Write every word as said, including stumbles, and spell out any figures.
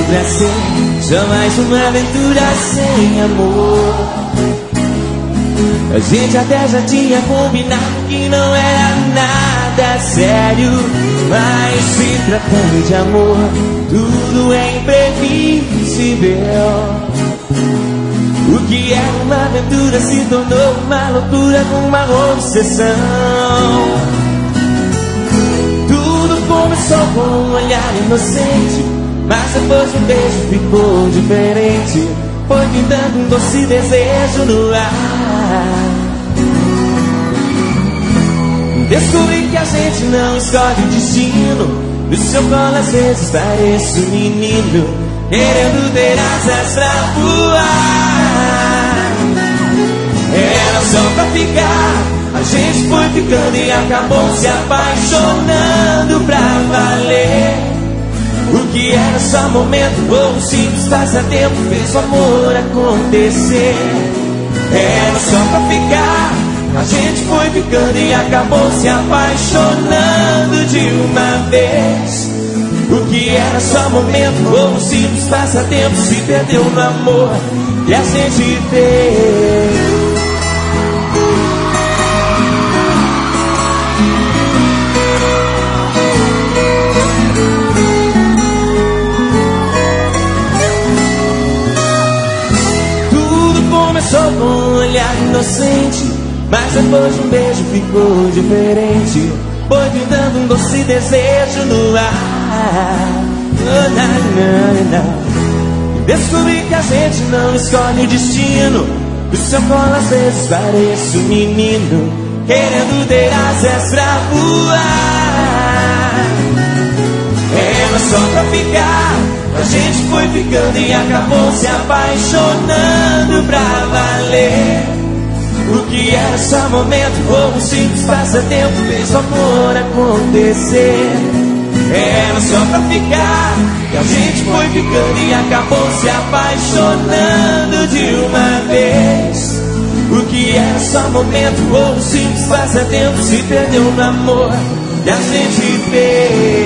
pra ser só mais uma aventura sem amor. A gente até já tinha combinado que não era nada sério, mas se tratando de amor, tudo é imprevisível. O que era uma aventura se tornou uma loucura com uma obsessão. Tudo começou com um olhar inocente, mas depois um beijo ficou diferente. Foi pintando um doce desejo no ar. Descobri que a gente não escolhe o destino. No seu colo às vezes pareço um menino querendo ter asas pra voar. Era só pra ficar, a gente foi ficando e acabou se apaixonando pra valer. O que era só momento ou um simples passatempo fez o amor acontecer. Era só pra ficar, a gente foi ficando e acabou se apaixonando de uma vez. O que era só momento ou um simples passatempo se perdeu no amor que a gente fez. Começou com um olhar inocente, mas depois de um beijo ficou diferente. Foi pintando um doce desejo no ar. Oh, não, não, não. Descobri que a gente não escolhe o destino. Do seu colo às vezes pareço um menino querendo ter asas pra voar. Era só pra ficar, a gente foi ficando e acabou se apaixonando pra valer. O que era só momento ou um simples passatempo fez o amor acontecer. Era só pra ficar, que a gente foi ficando e acabou se apaixonando de uma vez. O que era só momento ou um simples passatempo se perdeu no amor que a gente fez.